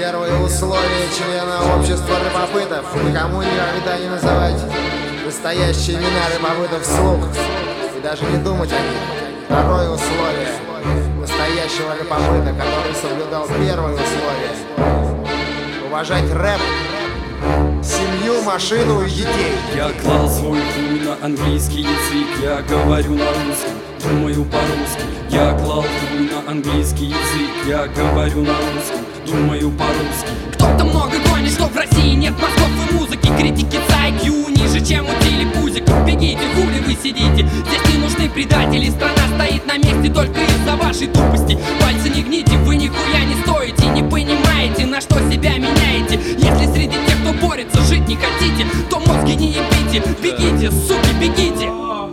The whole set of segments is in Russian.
Первое условие члена общества рыбопытов: никому никогда не называть настоящие имена рыбопытов вслух и даже не думать о них. Второе условие настоящего рыбопыта, который соблюдал первое условие: уважать рэп, семью, машину и детей. Я клал свой хуй на английский язык, я говорю на русском, думаю по-русски. Я клал хуй на английский язык, я говорю на русском, думаю по-русски. Кто-то много гонит, что в России нет мозгов и музыки. Критики с IQ ниже, чем у телепузиков. Бегите, хули вы сидите, здесь не нужны предатели. Страна стоит на месте только из-за вашей тупости. Пальцы не гните, вы нихуя не стоите. Не понимаете, на что себя меняете. Если среди тех, кто борется, жить не хотите, то мозги не ебите. Бегите, суки, бегите.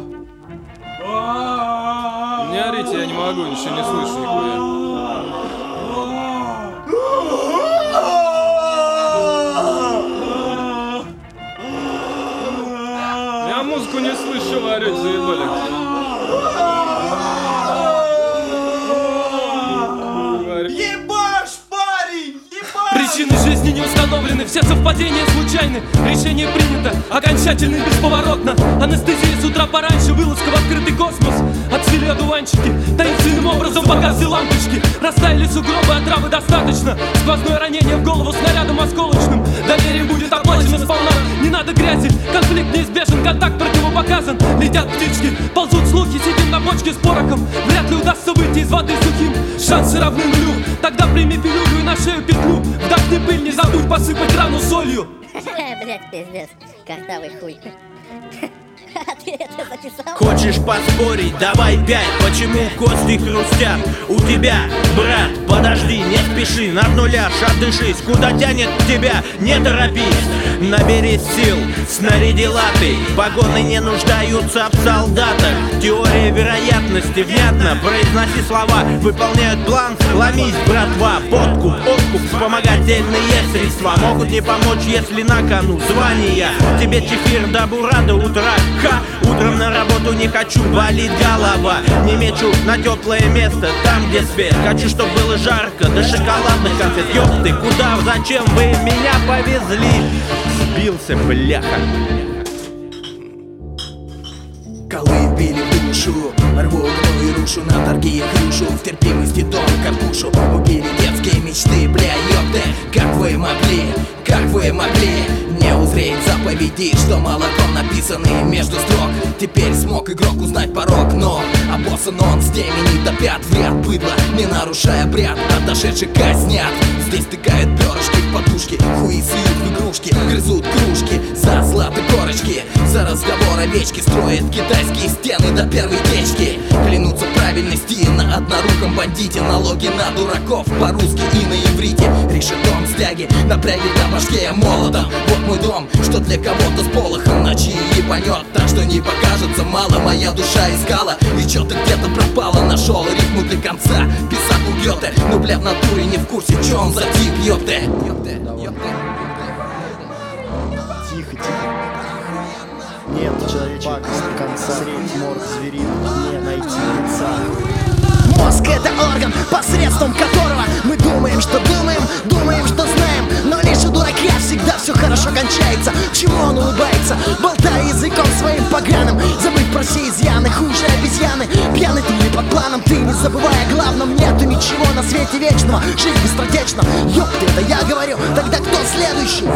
Не орите, я не могу, ничего не слышу нихуя. Я музыку не слышу, вы орете, заебали. Ебашь, парень, ебашь! Причины жизни не установлены, все совпадения случайны. Решение принято, окончательно и бесповоротно. Анестезия с утра пораньше, вылазка в открытый космос. Отцвели одуванчики, таинственным образом погасли лампочки. Растаяли сугробы, а травы достаточно. Сквозное ранение в голову снарядом осколочным. Доверие будет оплачено сполна, не надо грязи. Конфликт неизбежен, контакт противопоказан. Летят птички, ползут слухи, сидим на бочке с порохом. Вряд ли удастся выйти из воды сухим, шансы равны нулю. Тогда прими пилюлю и на шею петлю. Вдохни пыль, не забудь посыпать рану солью. Блять, пиздец, картавый хуй. А ты это записал? Хочешь поспорить? Давай 5. Почему кости хрустят? У тебя, брат, подожди, не спеши. На нулях отдышись, куда тянет тебя, не торопись. Наберись сил, снаряди латы. Погоны не нуждаются в солдатах. Теория вероятности, внятно произноси слова. Выполняют план, ломись, братва. Подкуп, откуп, вспомогательные средства могут не помочь, если на кону звания. Тебе чефир до бура до утра. Утром на работу не хочу, болит голова. Не мечу на теплое место, там где свет. Хочу, чтобы было жарко, до шоколадных конфет. Ёпты, куда, зачем вы меня повезли? Сбился, бляха. Колы били в душу, рву гну и рушу на торги и хрушу. В терпимости тонко душу. Убили детские мечты, бля, ёпты. Как вы могли, как вы могли не узреть заповеди, что молоком написаны между строк? Теперь смог игрок узнать порог, но обоссан он с теми не топят в ряд быдла, не нарушая обряд, отошедших казнят. Здесь тыкают перышки в подушки, хуи суют в игрушки, грызут кружки за златы корочки. За разговор овечки строят китайские стены до первой течки. Клянутся в правильности на одноруком бандите. Налоги на дураков по-русски и на иврите. Решетом стяги напрягли на башке молотом. Вот мой дом, что для кого-то с полохом ночи ебанет. Так что не покажется мало, моя душа искала и чё-то где-то пропала. Нашел рифму для конца, писак у Гёте. Ну бля, в натуре не в курсе, чё он за тип, ёпте. Тихо, тихо. Нет человечек до конца. Средь морг зверин не найти лица. Мозг — это орган, посредством которого мы думаем, что думаем, думаем, что знаем. Но лишь у дурака всегда все хорошо кончается. К чему он улыбается, болтая языком своим поганым? Забыть про все изъяны, хуже обезьяны. Пьяный ты или под планом, ты не забывай о главном. Нету ничего на свете вечного, жизнь быстротечна. Ёпты, это я говорю, тогда кто следующий?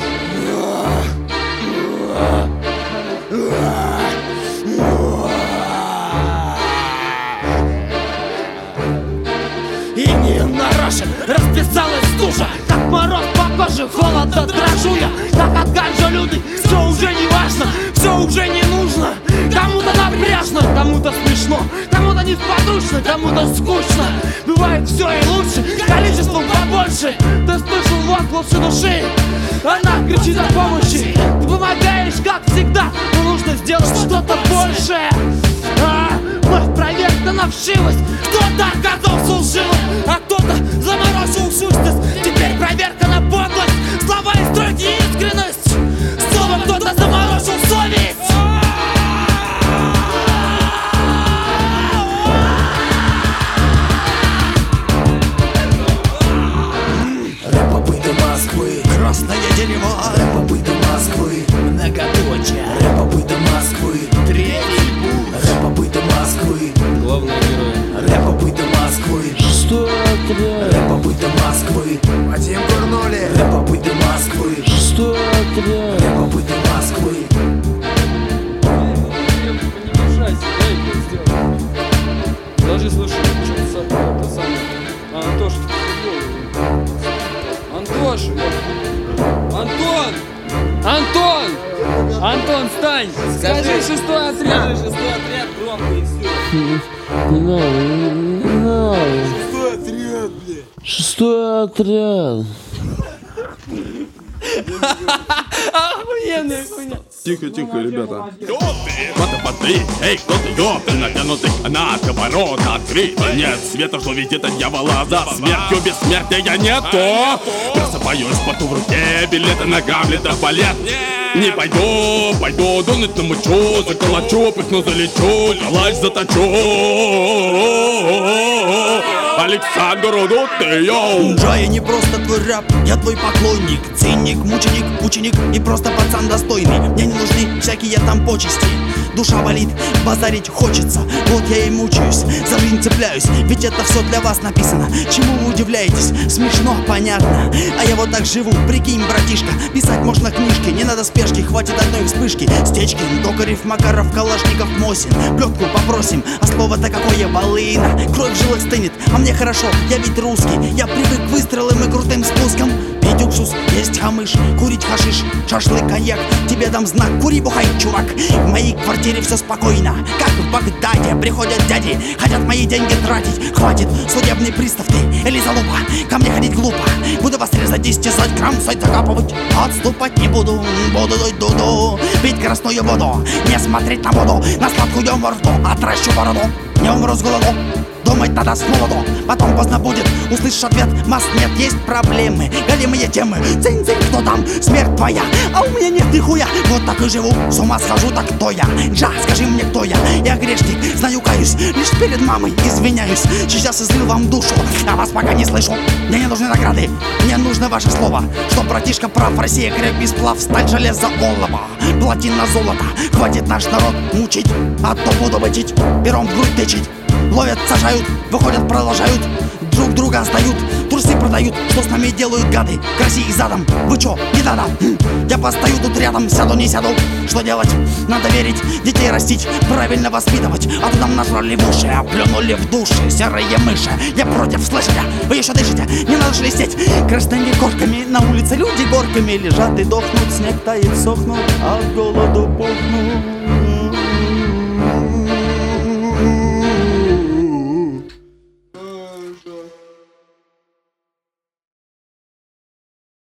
И не нарочен, расписалась стужа. Как мороз по коже, холода дрожу я. Так от ганжа люди, все уже не важно, все уже не нужно. Кому-то напряжно, кому-то смешно, кому-то несподручно, кому-то скучно. Бывает все и лучше, количеством побольше. Ты слышал возгласы души, она кричит о помощи. Ты помогаешь, как всегда, но нужно сделать что-то большее. Вновь проверка на вшивость. Кто-то оказался лживым, а кто-то заморозил сущность. Теперь проверка на подлость. Слова и строки и искренность. Снова кто-то заморозил совесть. Рэп отряд. Рэп-побыты Москвы. Вадим Курнули. Рэп-побыты Москвы. 6-й отряд. Рэп-побыты Москвы. Не мешайся, дай мне сделать. Даже слышу, что-то это самое. Антоша, Антоша! Антон! Антон! Антон, встань! Скажи 6-й отряд! Скажи 6-й отряд громко и все. Не надо. 6-й отряд, блядь. 6-й отряд. Охуенная хуйня! Тихо, ребята. Эй, кто ты, ёпты, натянутый на коворот открыт. Нет света, что ведь это дьявола за смертью бессмертия нету. Просыпаюсь, поту в руке, билеты на Гамлета в балет. Не пойду, дунуть намучу, заколочу, пыхну, залечу, калач заточу. Александр Удутый, йоу. Да, я не просто твой рэп, я твой поклонник. Циник, мученик, ученик и просто пацан достойный. Мне не нужны всякие там почести. Душа болит, базарить хочется. Вот я и мучаюсь, за жизнь цепляюсь. Ведь это все для вас написано. Чему вы удивляетесь? Смешно, понятно. А я вот так живу, прикинь, братишка. Писать можно книжки, не надо спешки. Хватит одной вспышки. Стечкин, Токарев, Макаров, Калашников, Мосин. Плетку попросим, а слово-то какое волына. Кровь в жилах стынет, а мне хорошо, я ведь русский. Я привык к выстрелам и крутым спускам. Пить уксус, есть хамыш, курить хашиш, шашлык, коньяк. Тебе дам знак, кури, бухай, чувак. В моей квартире все спокойно, как в Багдаде. Приходят дяди, хотят мои деньги тратить. Хватит, судебный пристав ты или залупа. Ко мне ходить глупо, буду вас резать, истязать, кромсать, закапывать. Отступать не буду, буду дуть дуду. Пить красную воду, не смотреть на воду. На сладкую морду, отращу бороду. Не умру с голоду. Думать надо с молоду, потом поздно будет. Услышишь ответ, масс нет, есть проблемы. Голимые темы, цинь-цинь, кто там? Смерть твоя, а у меня нет нихуя. Вот так и живу, с ума схожу, так кто я? Джа, скажи мне, кто я? Я грешник, знаю, каюсь, лишь перед мамой извиняюсь. Сейчас излил вам душу, а вас пока не слышу. Мне не нужны награды, мне нужно ваше слово. Что братишка прав, Россия крепкий сплав, сталь, железо, олово, платина, золото. Хватит наш народ мучить, а то буду бычить, пером в грудь тычить. Ловят, сажают, выходят, продолжают. Друг друга сдают, трусы продают. Что с нами делают гады, к России задом? Вы чё, не надо? Я постою тут рядом, сяду, не сяду. Что делать? Надо верить, детей растить, правильно воспитывать. А то нам нажрали в уши, а плюнули в души серые мыши. Я против, слышите? Вы еще дышите, не надо шелестеть. Красными горками на улице люди горками лежат и дохнут. Снег тает, сохнут, а от голоду пухнут.